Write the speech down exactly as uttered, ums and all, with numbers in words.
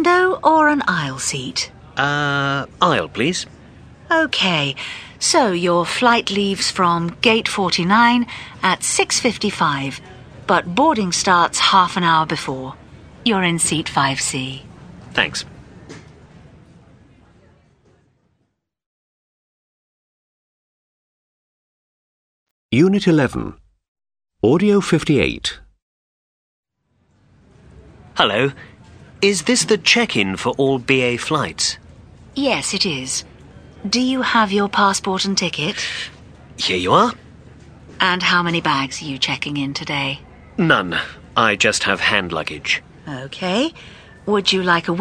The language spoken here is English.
window or an aisle seat? Uh, aisle, please. OK, so your flight leaves from gate forty-nine at six fifty-five, but boarding starts half an hour before. You're in seat five C. Thanks. Unit eleven. Audio fifty-eight. Hello. Is this the check-in for all B A flights? Yes, it is. Do you have your passport and ticket? Here you are. And how many bags are you checking in today? None. I just have hand luggage. OK. Would you like a